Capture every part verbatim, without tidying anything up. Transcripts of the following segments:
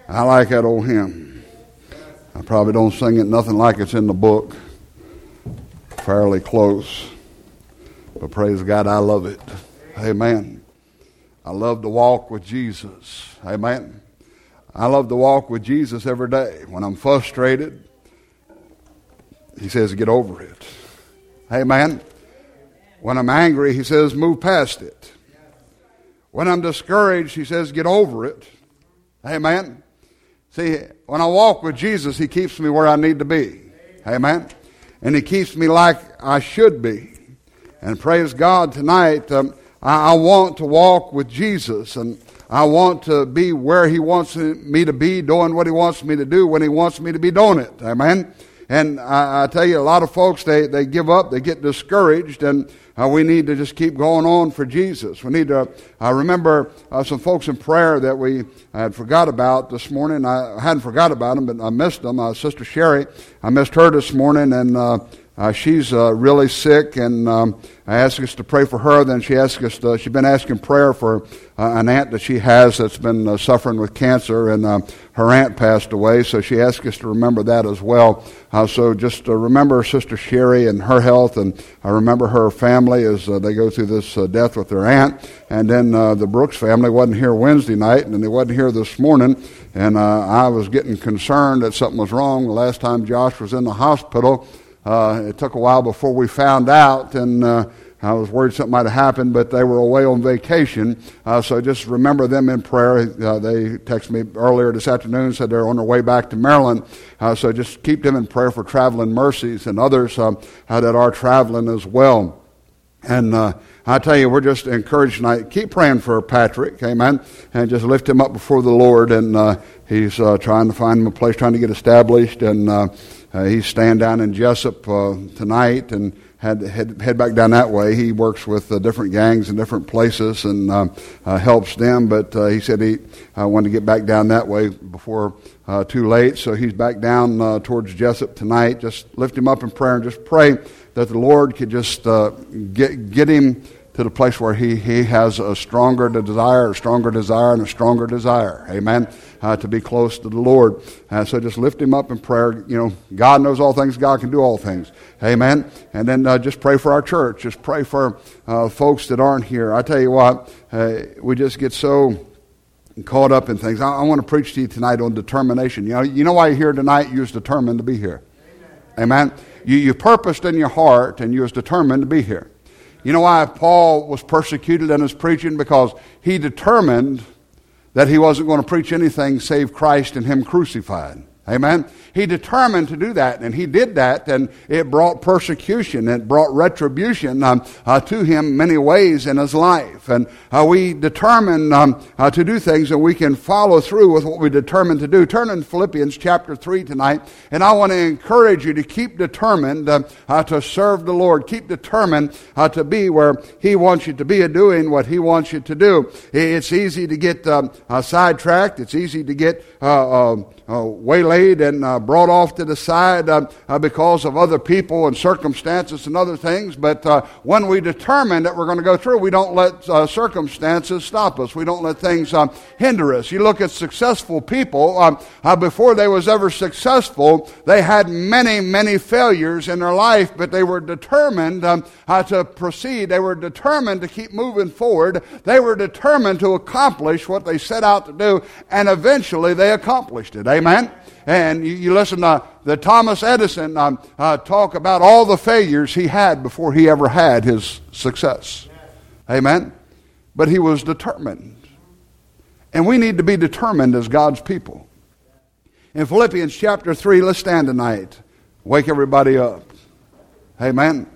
I like that old hymn. I probably don't sing it nothing like it's in the book. Fairly close. But praise God, I love it. Amen. I love to walk with Jesus. Amen. I love to walk with Jesus every day. When I'm frustrated, he says, get over it. Amen. When I'm angry, he says, move past it. When I'm discouraged, he says, get over it. Amen. See, when I walk with Jesus, he keeps me where I need to be. Amen. And he keeps me like I should be. And praise God, tonight, um, I, I want to walk with Jesus. And I want to be where he wants me to be, doing what he wants me to do when he wants me to be doing it. Amen. And I, I tell you, a lot of folks, they, they give up, they get discouraged, and uh, we need to just keep going on for Jesus. We need to uh, remember uh, some folks in prayer that we had forgot about this morning. I hadn't forgot about them, but I missed them. Uh, Sister Sherry, I missed her this morning, and uh, uh, she's uh, really sick, and um, I asked us to pray for her. Then she asked us to, she's been asking prayer for uh, an aunt that she has that's been uh, suffering with cancer, and uh, her aunt passed away, so she asked us to remember that as well. Uh, so just uh, remember Sister Sherry and her health, and I remember her family as uh, they go through this uh, death with their aunt. And then uh, the Brooks family wasn't here Wednesday night, and they wasn't here this morning, and uh, I was getting concerned that something was wrong. The last time Josh was in the hospital, uh, it took a while before we found out, and uh, I was worried something might have happened, but they were away on vacation. Uh, so just remember them in prayer. Uh, they texted me earlier this afternoon, said they're on their way back to Maryland. Uh, so just keep them in prayer for traveling mercies and others um, uh, that are traveling as well. And uh, I tell you, we're just encouraged tonight. Keep praying for Patrick, amen, and just lift him up before the Lord. And uh, he's uh, trying to find him a place, trying to get established. And uh, uh, he's staying down in Jessup uh, tonight, and had to head, head back down that way. He works with uh, different gangs in different places and uh, uh, helps them. But uh, he said he uh, wanted to get back down that way before uh, too late. So he's back down uh, towards Jessup tonight. Just lift him up in prayer and just pray that the Lord could just uh, get get him to the place where he, he has a stronger desire, a stronger desire, and a stronger desire. Amen. Uh, to be close to the Lord. Uh, so just lift him up in prayer. You know, God knows all things. God can do all things. Amen. And then uh, just pray for our church. Just pray for uh, folks that aren't here. I tell you what, uh, we just get so caught up in things. I, I want to preach to you tonight on determination. You know, you know why you're here tonight? You was determined to be here. Amen. Amen. You, you purposed in your heart, and you was determined to be here. You know why Paul was persecuted in his preaching? Because he determined that he wasn't going to preach anything save Christ and him crucified. Amen. He determined to do that, and he did that, and it brought persecution. It brought retribution um, uh, to him many ways in his life. And uh, we determine um, uh, to do things, and we can follow through with what we determined to do. Turn in Philippians chapter three tonight, and I want to encourage you to keep determined uh, uh, to serve the Lord. Keep determined uh, to be where he wants you to be, and doing what he wants you to do. It's easy to get um, uh, sidetracked. It's easy to get uh, uh, uh, waylaid and uh, brought off to the side uh, uh, because of other people and circumstances and other things. But uh, when we determine that we're going to go through, we don't let uh, circumstances stop us. We don't let things um, hinder us. You look at successful people, um, uh, before they was ever successful, they had many, many failures in their life, but they were determined um, uh, to proceed. They were determined to keep moving forward. They were determined to accomplish what they set out to do, and eventually they accomplished it. Amen? And you, you listen to the Thomas Edison um, uh, talk about all the failures he had before he ever had his success. Amen? But he was determined. And we need to be determined as God's people. In Philippians chapter three, let's stand tonight. Wake everybody up. Amen?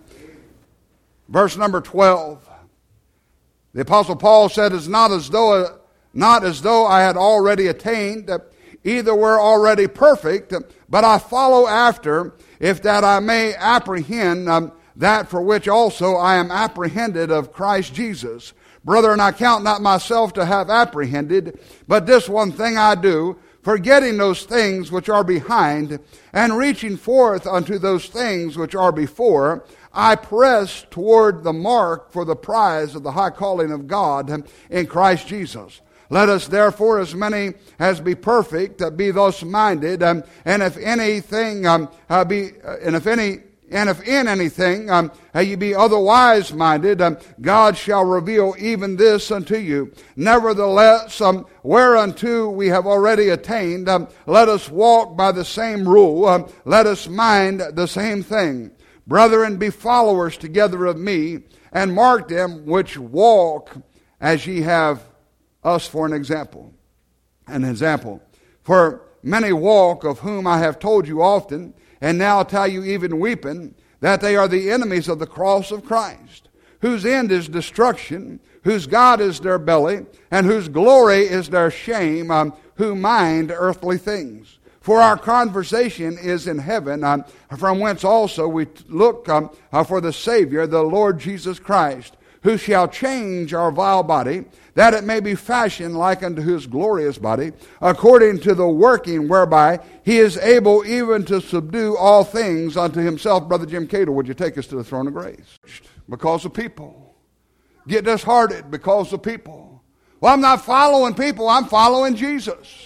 Verse number twelve. The Apostle Paul said, "It's not as though, not as though I had already attained, either were already perfect, but I follow after, if that I may apprehend um, that for which also I am apprehended of Christ Jesus. Brethren, I count not myself to have apprehended, but this one thing I do, forgetting those things which are behind, and reaching forth unto those things which are before, I press toward the mark for the prize of the high calling of God in Christ Jesus." Let us therefore, as many as be perfect, uh, be thus minded. Um, and if anything um, uh, be, uh, and if any, and if in anything um, uh, ye be otherwise minded, um, God shall reveal even this unto you. Nevertheless, um, whereunto we have already attained, um, let us walk by the same rule. Um, let us mind the same thing. Brethren, be followers together of me, and mark them which walk as ye have us for an example. An example. For many walk, of whom I have told you often, and now tell you even weeping, that they are the enemies of the cross of Christ, whose end is destruction, whose God is their belly, and whose glory is their shame, um, who mind earthly things. For our conversation is in heaven, um, from whence also we look um, uh, for the Savior, the Lord Jesus Christ, who shall change our vile body, that it may be fashioned like unto his glorious body, according to the working whereby he is able even to subdue all things unto himself. Brother Jim Cato, would you take us to the throne of grace? Because of people. Get disheartened because of people. Well, I'm not following people, I'm following Jesus.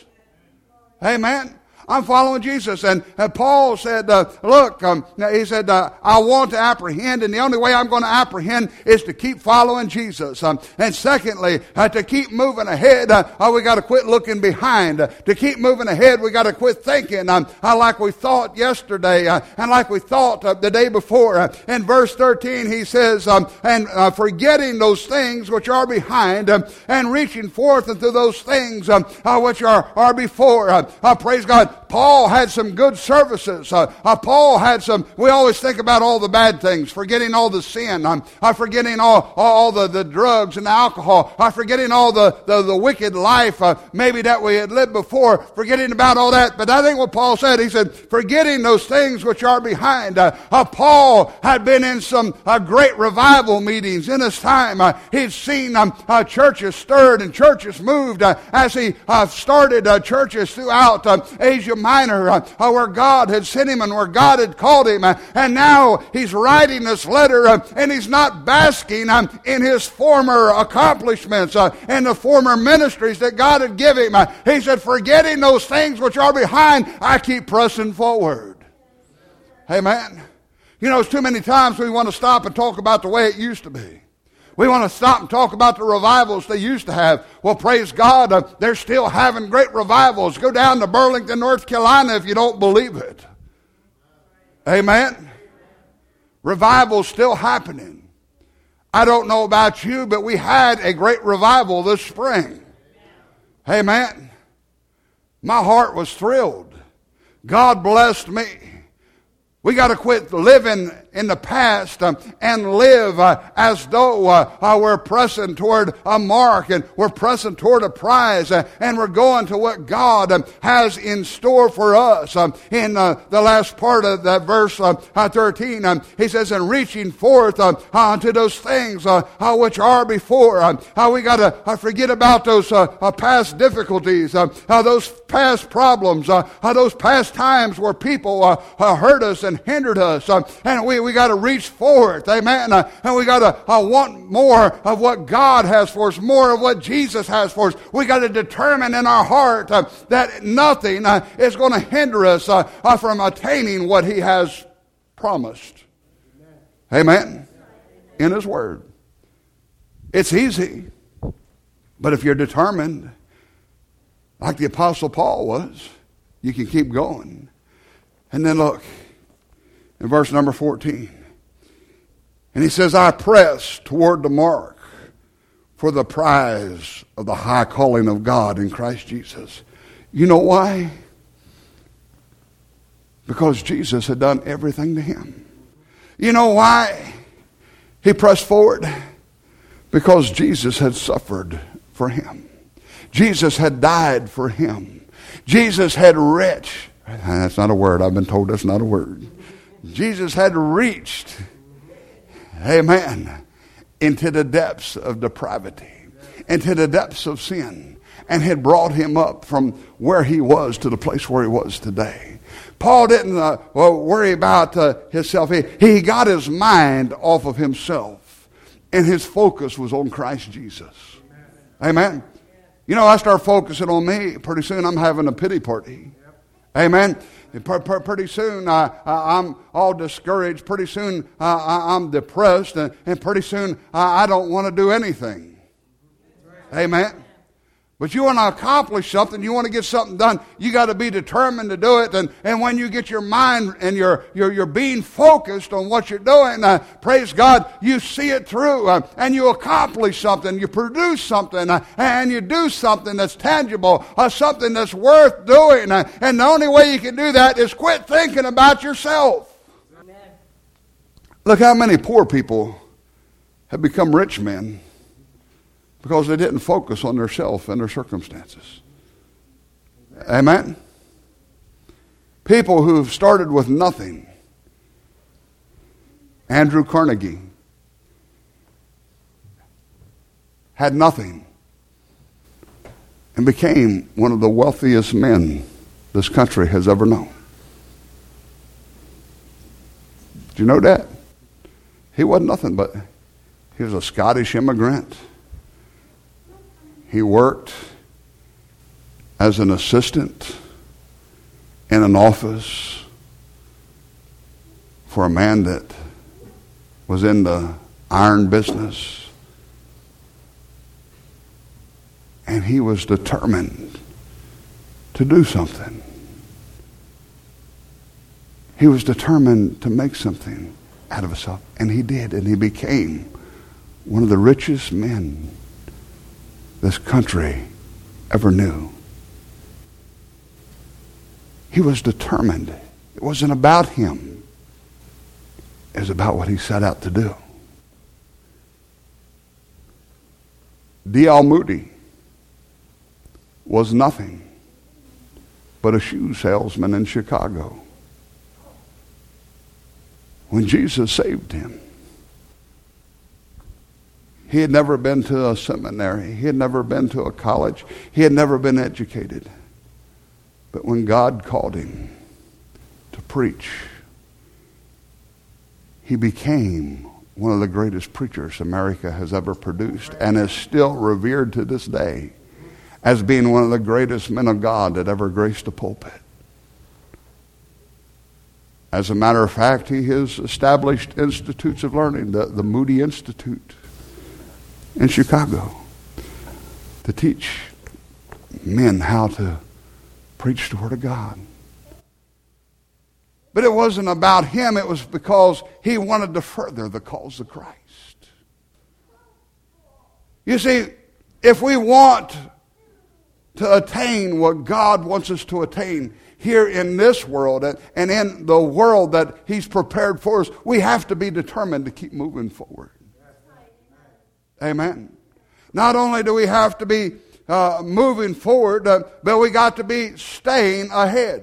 Amen. I'm following Jesus. And uh, Paul said, uh, look, um, he said, uh, I want to apprehend, and the only way I'm going to apprehend is to keep following Jesus. Um, and secondly, uh, to keep moving ahead, uh, uh, we got to quit looking behind. Uh, to keep moving ahead, we got to quit thinking um, uh, like we thought yesterday uh, and like we thought uh, the day before. Uh, in verse thirteen, he says, um, and uh, forgetting those things which are behind um, and reaching forth into those things um, uh, which are, are before. Uh, uh, praise God. Paul had some good services. Uh, uh, Paul had some, we always think about all the bad things, forgetting all the sin, um, uh, forgetting all, all the, the drugs and the alcohol, uh, forgetting all the, the, the wicked life uh, maybe that we had lived before, forgetting about all that. But I think what Paul said, he said, forgetting those things which are behind. Uh, uh, Paul had been in some uh, great revival meetings in his time. Uh, he'd seen um, uh, churches stirred and churches moved uh, as he uh, started uh, churches throughout uh, Asia Minor, uh, uh, where God had sent him and where God had called him. Uh, and now he's writing this letter uh, and he's not basking um, in his former accomplishments uh, and the former ministries that God had given him. Uh, he said, forgetting those things which are behind, I keep pressing forward. Amen. You know, it's too many times we want to stop and talk about the way it used to be. We want to stop and talk about the revivals they used to have. Well, praise God, uh, they're still having great revivals. Go down to Burlington, North Carolina if you don't believe it. Amen. Revival's still happening. I don't know about you, but we had a great revival this spring. Amen. My heart was thrilled. God blessed me. We got to quit living in the past um, and live uh, as though uh, uh, we're pressing toward a mark and we're pressing toward a prize uh, and we're going to what God um, has in store for us. Um, in uh, the last part of that verse uh, uh, thirteen, um, he says, and reaching forth uh, uh, to those things uh, uh, which are before. Uh, uh, we got to uh, forget about those uh, uh, past difficulties, uh, uh, those past problems, uh, uh, those past times where people uh, uh, hurt us and hindered us. Uh, and we We got to reach forth, amen. Uh, and we got to uh, want more of what God has for us, more of what Jesus has for us. We got to determine in our heart uh, that nothing uh, is going to hinder us uh, uh, from attaining what He has promised. Amen. Amen. In His Word. It's easy, but if you're determined, like the Apostle Paul was, you can keep going. And then look. In verse number fourteen. And he says, I press toward the mark for the prize of the high calling of God in Christ Jesus. You know why? Because Jesus had done everything to him. You know why he pressed forward? Because Jesus had suffered for him. Jesus had died for him. Jesus had reached. That's not a word. I've been told that's not a word. Jesus had reached, amen, into the depths of depravity, into the depths of sin, and had brought him up from where he was to the place where he was today. Paul didn't uh, well, worry about uh, himself. He, he got his mind off of himself, and his focus was on Christ Jesus. Amen. You know, I start focusing on me, pretty soon I'm having a pity party. Amen. Pretty soon uh, I'm all discouraged. Pretty soon uh, I'm depressed. And, and pretty soon uh, I don't want to do anything. Amen. But you want to accomplish something, you want to get something done, you got to be determined to do it. And, and when you get your mind and you're, you're, you're being focused on what you're doing, uh, praise God, you see it through uh, and you accomplish something, you produce something, uh, and you do something that's tangible, uh, something that's worth doing. Uh, and the only way you can do that is quit thinking about yourself. Amen. Look how many poor people have become rich men. Because they didn't focus on their self and their circumstances. Amen? People who've started with nothing. Andrew Carnegie had nothing and became one of the wealthiest men this country has ever known. Did you know that? He wasn't nothing but, he was a Scottish immigrant. He worked as an assistant in an office for a man that was in the iron business. And he was determined to do something. He was determined to make something out of himself. And he did. And he became one of the richest men this country ever knew. He was determined. It wasn't about him. It was about what he set out to do. D L Moody was nothing but a shoe salesman in Chicago when Jesus saved him. He had never been to a seminary. He had never been to a college. He had never been educated. But when God called him to preach, he became one of the greatest preachers America has ever produced and is still revered to this day as being one of the greatest men of God that ever graced a pulpit. As a matter of fact, he has established institutes of learning, the, the Moody Institute in Chicago, to teach men how to preach the Word of God. But it wasn't about him. It was because he wanted to further the cause of Christ. You see, if we want to attain what God wants us to attain here in this world and in the world that he's prepared for us, we have to be determined to keep moving forward. Amen. Not only do we have to be uh, moving forward, uh, but we got to be staying ahead.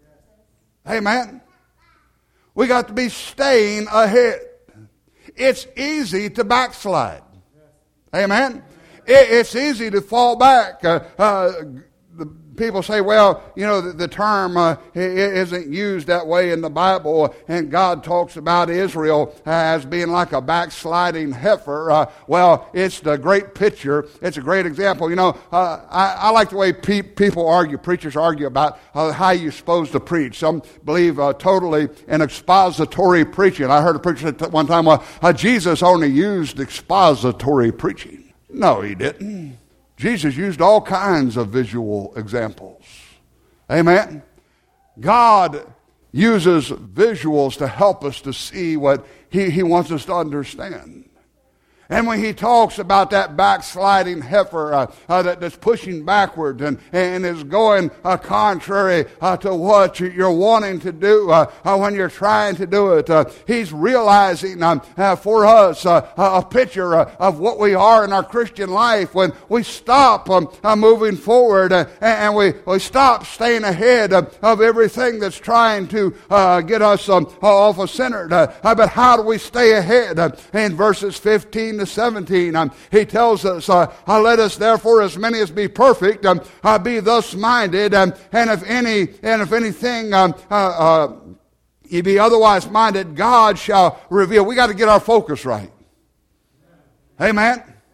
Amen. We got to be staying ahead. It's easy to backslide. Amen. It, it's easy to fall back. Uh, uh, the people say, well, you know, the, the term uh, isn't used that way in the Bible, and God talks about Israel as being like a backsliding heifer. Uh, well, it's the great picture. It's a great example. You know, uh, I, I like the way pe- people argue, preachers argue about uh, how you're supposed to preach. Some believe uh, totally in expository preaching. I heard a preacher say one time, well, uh, Jesus only used expository preaching. No, he didn't. Jesus used all kinds of visual examples. Amen. God uses visuals to help us to see what he, he wants us to understand. And when he talks about that backsliding heifer uh, uh, that, that's pushing backward and, and is going uh, contrary uh, to what you're wanting to do uh, uh, when you're trying to do it, uh, he's realizing um, uh, for us uh, a picture uh, of what we are in our Christian life when we stop um, uh, moving forward uh, and we, we stop staying ahead uh, of everything that's trying to uh, get us um, off of centered. Uh, uh, but how do we stay ahead? Uh, in verses fifteen to seventeen, um, he tells us, uh, uh, let us therefore, as many as be perfect, um, uh, be thus minded, um, and if any, and if anything, um, uh, uh, ye be otherwise minded, God shall reveal. We got to get our focus right. Amen.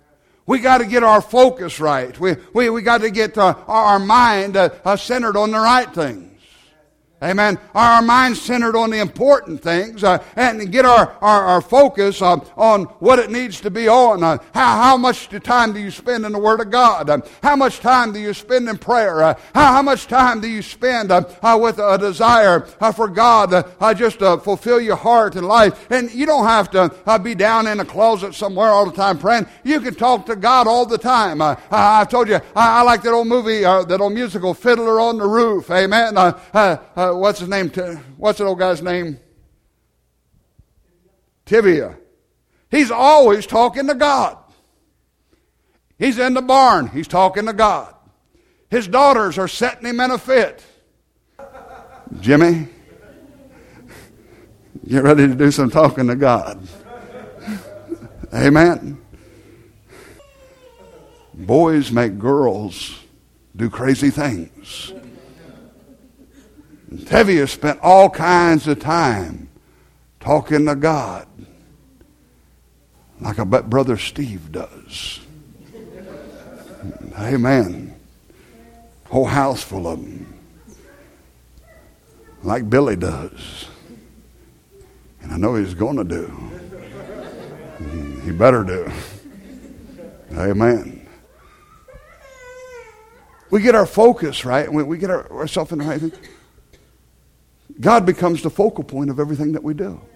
We got to get our focus right. We we, we got to get uh, our mind uh, uh, centered on the right things. Amen. Our mind centered on the important things uh, and get our, our, our focus uh, on what it needs to be on. Uh, how, how much time do you spend in the Word of God? Uh, how much time do you spend in prayer? Uh, how, how much time do you spend uh, uh, with a desire uh, for God uh, uh, just to fulfill your heart and life? And you don't have to uh, be down in a closet somewhere all the time praying. You can talk to God all the time. Uh, I, I've told you, I, I like that old movie, uh, that old musical, Fiddler on the Roof. Amen. Uh, uh, uh, What's his name? What's that old guy's name? Tibia. He's always talking to God. He's in the barn. He's talking to God. His daughters are setting him in a fit. Jimmy, get ready to do some talking to God. Amen. Boys make girls do crazy things. Tevye spent all kinds of time talking to God, like I bet Brother Steve does. Amen. Whole house full of them, like Billy does. And I know he's going to do. He better do. Amen. We get our focus right, and we, we get our, ourselves in the right thing. God becomes the focal point of everything that we do.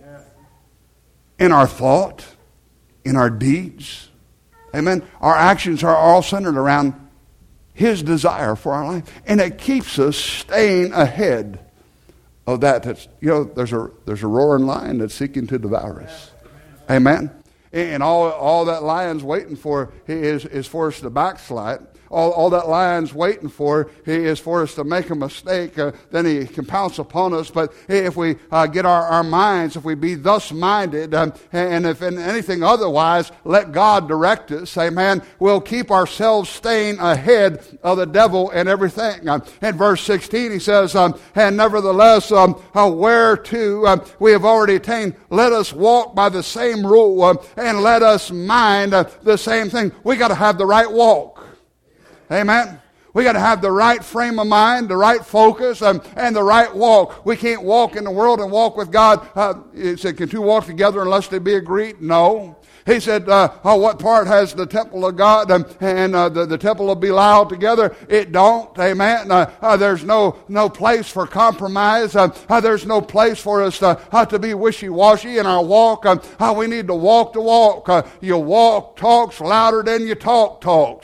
In our thought, in our deeds. Amen. Our actions are all centered around His desire for our life. And it keeps us staying ahead of that. That's, you know, there's a there's a roaring lion that's seeking to devour us. Amen. And all all that lion's waiting for is, is for us to backslide. All, all that lion's waiting for is for us to make a mistake. Uh, then he can pounce upon us. But if we uh, get our, our minds, if we be thus minded, um, and if in anything otherwise, let God direct us, amen, we'll keep ourselves staying ahead of the devil and everything. Um, in verse sixteen, he says, um, and nevertheless, um, uh, whereto um, we have already attained, let us walk by the same rule, um, and let us mind uh, the same thing. We got to have the right walk. Amen. We got to have the right frame of mind, the right focus, um, and the right walk. We can't walk in the world and walk with God. Uh, he said, can two walk together unless they be agreed? No. He said, uh, oh, what part has the temple of God um, and uh, the, the temple of Belial together? It don't. Amen. Uh, uh, there's no no place for compromise. Uh, uh, there's no place for us to, uh, to be wishy-washy in our walk. Uh, uh, we need to walk the walk. Uh, your walk talks louder than your talk talks.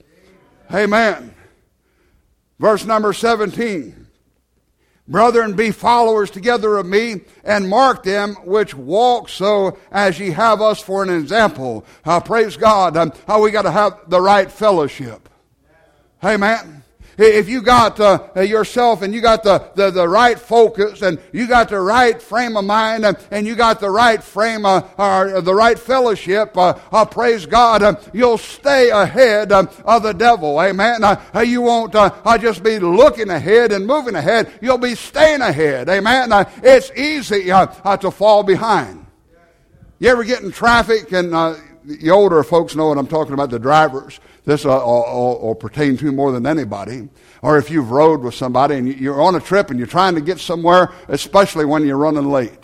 Amen. Verse number seventeen. Brethren, be followers together of me, and mark them which walk so as ye have us for an example. Uh, praise God. Um, how we got to have the right fellowship. Amen. If you got uh, yourself and you got the, the, the right focus and you got the right frame of mind and, and you got the right frame uh, or the right fellowship, uh, uh, praise God, uh, you'll stay ahead uh, of the devil. Amen. Uh, you won't uh, uh, just be looking ahead and moving ahead. You'll be staying ahead. Amen. Uh, it's easy uh, uh, to fall behind. You ever get in traffic and uh, the older folks know what I'm talking about, the drivers. This will, will, will pertain to more than anybody. Or if you've rode with somebody and you're on a trip and you're trying to get somewhere, especially when you're running late.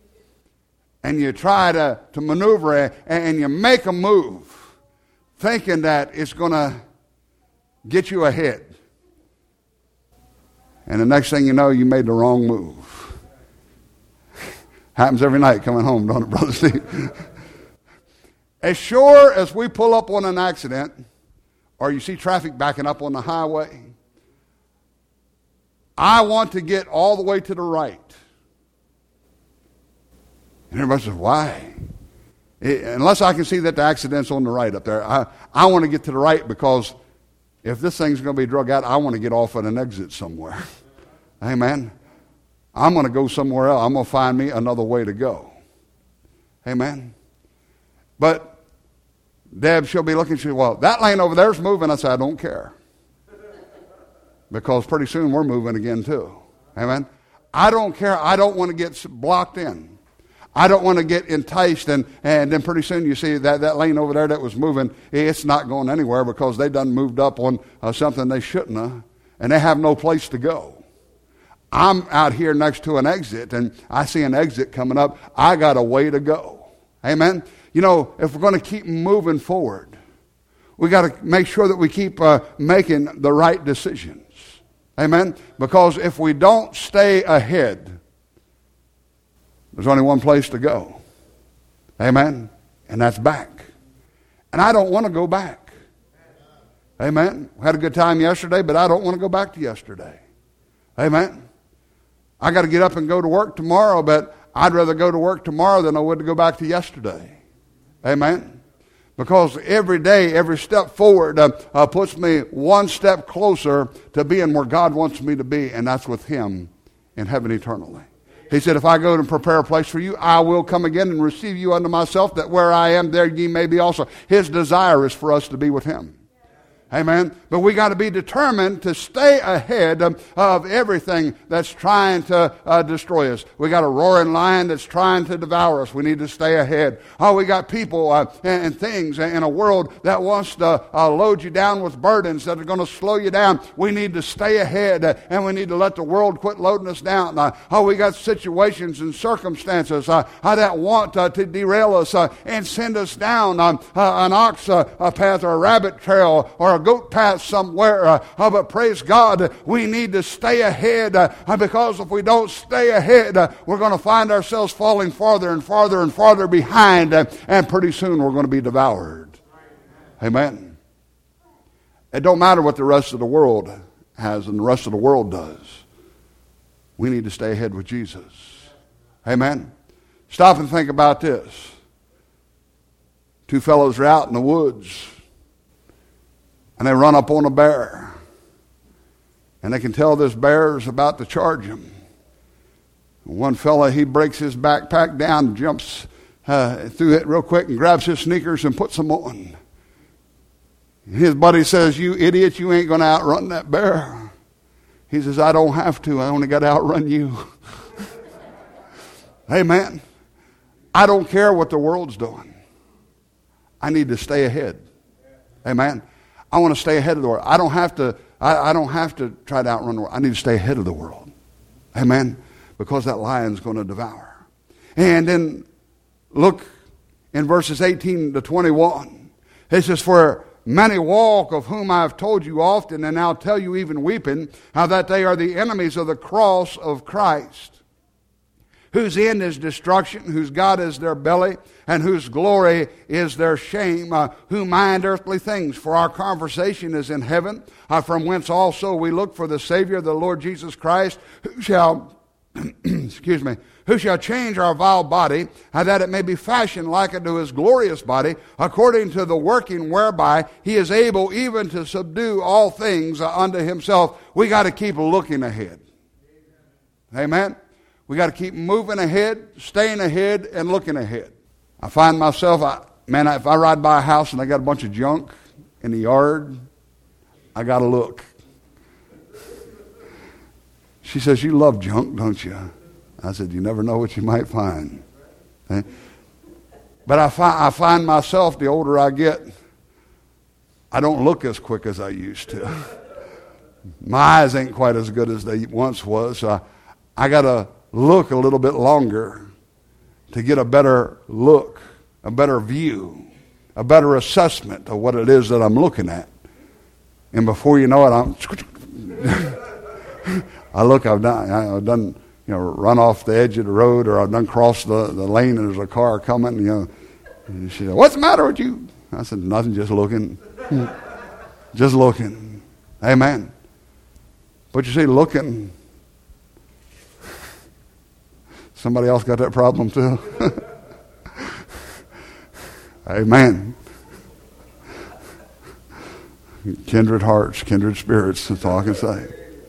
And you try to, to maneuver and you make a move thinking that it's going to get you ahead. And the next thing you know, you made the wrong move. Happens every night coming home, don't it, Brother Steve? As sure as we pull up on an accident, or you see traffic backing up on the highway, I want to get all the way to the right. And everybody says, why? It, unless I can see that the accident's on the right up there, I, I want to get to the right because if this thing's going to be drug out, I want to get off at an exit somewhere. Amen. I'm going to go somewhere else. I'm going to find me another way to go. Amen. But Deb, she'll be looking, she'll, well, that lane over there's moving. I say, I don't care. Because pretty soon we're moving again too. Amen. I don't care. I don't want to get blocked in. I don't want to get enticed, and, and then pretty soon you see that, that lane over there that was moving, it's not going anywhere because they done moved up on uh, something they shouldn't have, and they have no place to go. I'm out here next to an exit, and I see an exit coming up. I got a way to go. Amen? You know, if we're going to keep moving forward, we got to make sure that we keep uh, making the right decisions. Amen? Because if we don't stay ahead, there's only one place to go. Amen? And that's back. And I don't want to go back. Amen? We had a good time yesterday, but I don't want to go back to yesterday. Amen? I got to get up and go to work tomorrow, but I'd rather go to work tomorrow than I would to go back to yesterday. Amen? Because every day, every step forward uh, uh, puts me one step closer to being where God wants me to be, and that's with Him in heaven eternally. He said, if I go and prepare a place for you, I will come again and receive you unto myself, that where I am, there ye may be also. His desire is for us to be with Him. Amen. But we got to be determined to stay ahead of, of everything that's trying to uh, destroy us. We got a roaring lion that's trying to devour us. We need to stay ahead. Oh, we got people uh, and, and things in a world that wants to uh, load you down with burdens that are going to slow you down. We need to stay ahead, uh, and we need to let the world quit loading us down. Uh, oh, we got situations and circumstances uh, uh, that want uh, to derail us uh, and send us down um, uh, an ox uh, a path or a rabbit trail or a goat path somewhere. Uh, uh, but praise God, we need to stay ahead uh, because if we don't stay ahead, uh, we're going to find ourselves falling farther and farther and farther behind, uh, and pretty soon we're going to be devoured. Amen. It don't matter what the rest of the world has and the rest of the world does. We need to stay ahead with Jesus. Amen. Stop and think about this. Two fellows are out in the woods, and they run up on a bear. And they can tell this bear is about to charge them. One fella, he breaks his backpack down, jumps uh, through it real quick and grabs his sneakers and puts them on. And his buddy says, you idiot, you ain't going to outrun that bear. He says, I don't have to. I only got to outrun you. Amen. I don't care what the world's doing. I need to stay ahead. Amen. I want to stay ahead of the world. I don't have to, I, I don't have to try to outrun the world. I need to stay ahead of the world. Amen. Because that lion's going to devour. And then look in verses eighteen to twenty-one. It says, for many walk, of whom I have told you often, and now tell you even weeping, how that they are the enemies of the cross of Christ, whose end is destruction, whose God is their belly, and whose glory is their shame, uh, who mind earthly things. For our conversation is in heaven, uh, from whence also we look for the Savior, the Lord Jesus Christ, who shall, excuse me, who shall change our vile body, uh, that it may be fashioned like unto His glorious body, according to the working whereby He is able even to subdue all things uh, unto Himself. We got to keep looking ahead. Amen. We got to keep moving ahead, staying ahead, and looking ahead. I find myself, I, man, if I ride by a house and they got a bunch of junk in the yard, I got to look. She says, you love junk, don't you? I said, you never know what you might find. Okay? But I find, I find myself, the older I get, I don't look as quick as I used to. My eyes ain't quite as good as they once was. So I, I got to look a little bit longer to get a better look, a better view, a better assessment of what it is that I'm looking at. And before you know it, I'm I look, I've done, I've done, you know, run off the edge of the road, or I've done crossed the, the lane and there's a car coming, you know. And she said, what's the matter with you? I said, nothing, just looking. Just looking. Amen. But you see, looking, somebody else got that problem too? Amen. Kindred hearts, kindred spirits, that's all I can say.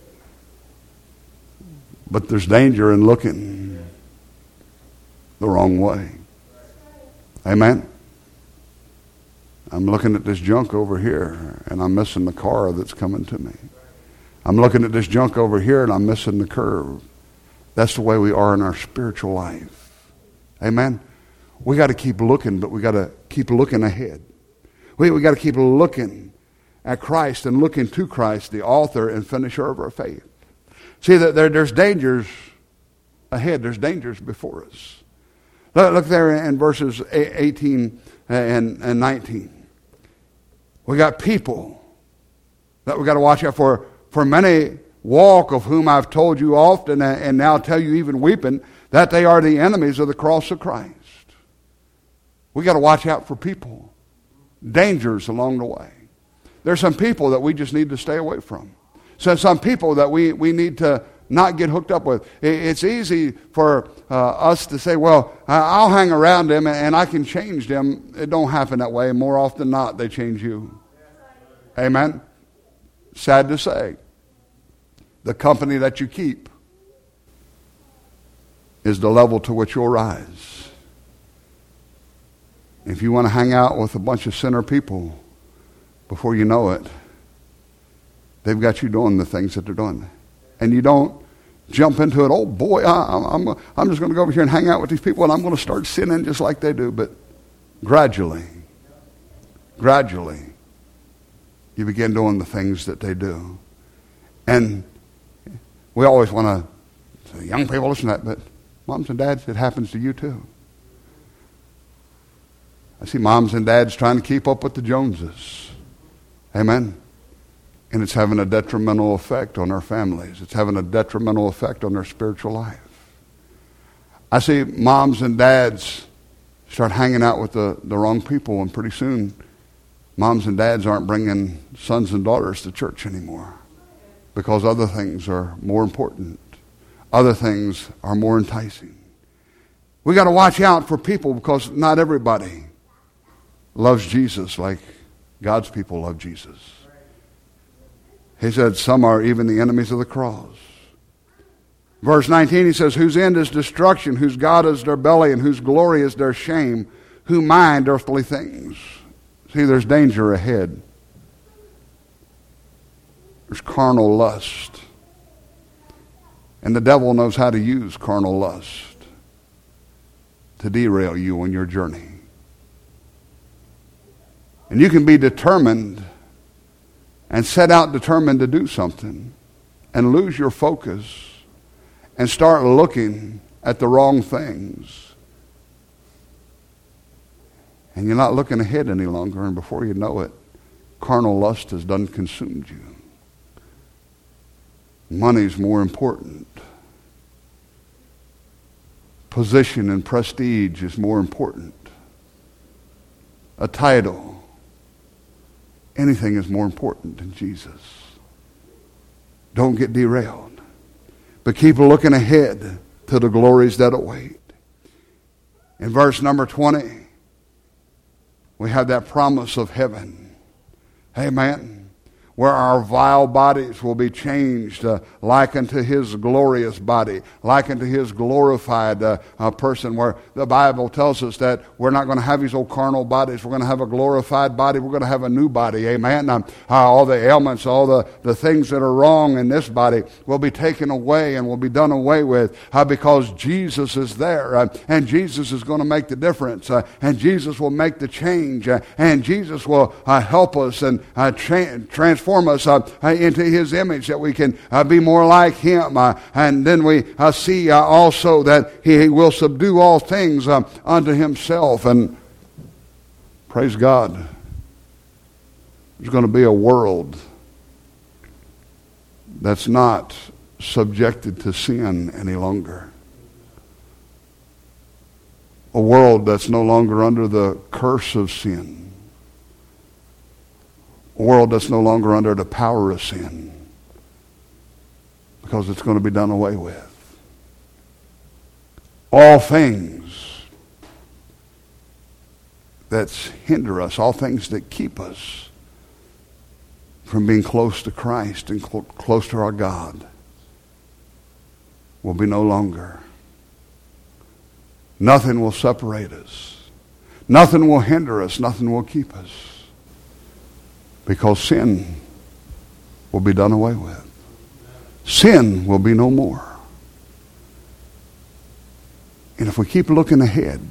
But there's danger in looking the wrong way. Amen. I'm looking at this junk over here, and I'm missing the car that's coming to me. I'm looking at this junk over here, and I'm missing the curve. That's the way we are in our spiritual life. Amen. We got to keep looking, but we got to keep looking ahead. We we got to keep looking at Christ and looking to Christ, the author and finisher of our faith. See, that there, there's dangers ahead. There's dangers before us. Look, look there in verses eighteen and, and nineteen. We got people that we got to watch out for. For many walk, of whom I've told you often, and now tell you even weeping, that they are the enemies of the cross of Christ. We got to watch out for people. Dangers along the way. There's some people that we just need to stay away from. So some people that we, we need to not get hooked up with. It's easy for uh, us to say, well, I'll hang around them and I can change them. It don't happen that way. More often than not, they change you. Amen. Sad to say, the company that you keep is the level to which you'll rise. If you want to hang out with a bunch of sinner people, before you know it, they've got you doing the things that they're doing. And you don't jump into it, oh boy, I, I'm, I'm just going to go over here and hang out with these people and I'm going to start sinning just like they do. But gradually, gradually, you begin doing the things that they do. And we always want to say, young people, listen to that, but moms and dads, it happens to you too. I see moms and dads trying to keep up with the Joneses. Amen. And it's having a detrimental effect on our families. It's having a detrimental effect on their spiritual life. I see moms and dads start hanging out with the, the wrong people, and pretty soon moms and dads aren't bringing sons and daughters to church anymore because other things are more important. Other things are more enticing. We got to watch out for people because not everybody loves Jesus like God's people love Jesus. He said some are even the enemies of the cross. Verse nineteen, he says, whose end is destruction, whose God is their belly, and whose glory is their shame, who mind earthly things. See, there's danger ahead. There's carnal lust. And the devil knows how to use carnal lust to derail you on your journey. And you can be determined and set out determined to do something and lose your focus and start looking at the wrong things. And you're not looking ahead any longer, and before you know it, carnal lust has done consumed you. Money's more important. Position and prestige is more important. A title. Anything is more important than Jesus. Don't get derailed. But keep looking ahead to the glories that await. In verse number twenty, we have that promise of heaven. Amen. Where our vile bodies will be changed uh, like unto his glorious body, like unto his glorified uh, uh, person, where the Bible tells us that we're not going to have these old carnal bodies. We're going to have a glorified body. We're going to have a new body. Amen. Um, uh, all the ailments, all the, the things that are wrong in this body will be taken away and will be done away with uh, because Jesus is there. Uh, and Jesus is going to make the difference. Uh, and Jesus will make the change. Uh, and Jesus will uh, help us and uh, tra- transform us uh, into his image, that we can uh, be more like him. Uh, and then we uh, see uh, also that he, he will subdue all things uh, unto himself. And praise God, there's going to be a world that's not subjected to sin any longer. A world that's no longer under the curse of sin. A world that's no longer under the power of sin, because it's going to be done away with. All things that hinder us, all things that keep us from being close to Christ and cl- close to our God will be no longer. Nothing will separate us. Nothing will hinder us. Nothing will keep us. Because sin will be done away with. Sin will be no more. And if we keep looking ahead,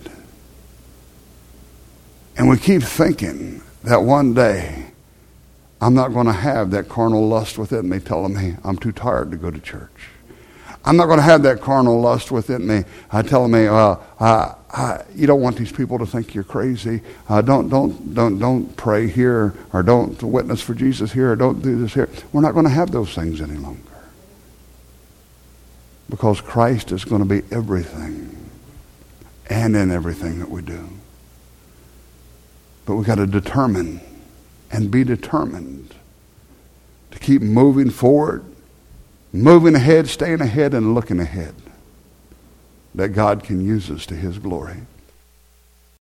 and we keep thinking that one day I'm not going to have that carnal lust within me telling me I'm too tired to go to church. I'm not going to have that carnal lust within me uh, telling me, uh, uh, uh, you don't want these people to think you're crazy. Uh, don't, don't, don't, don't pray here, or don't witness for Jesus here, or don't do this here. We're not going to have those things any longer. Because Christ is going to be everything and in everything that we do. But we've got to determine and be determined to keep moving forward, moving ahead, staying ahead, and looking ahead, that God can use us to His glory.